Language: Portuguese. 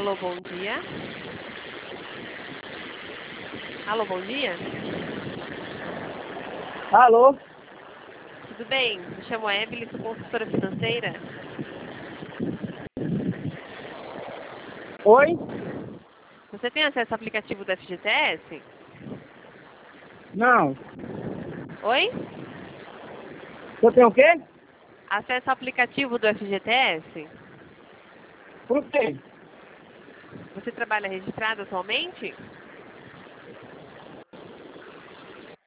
Alô, bom dia. Alô, bom dia. Alô? Tudo bem? Me chamo Evelyn, sou consultora financeira. Oi? Você tem acesso ao aplicativo do FGTS? Não. Oi? Você tem o quê? Acesso ao aplicativo do FGTS? Por quê? Você trabalha registrado atualmente?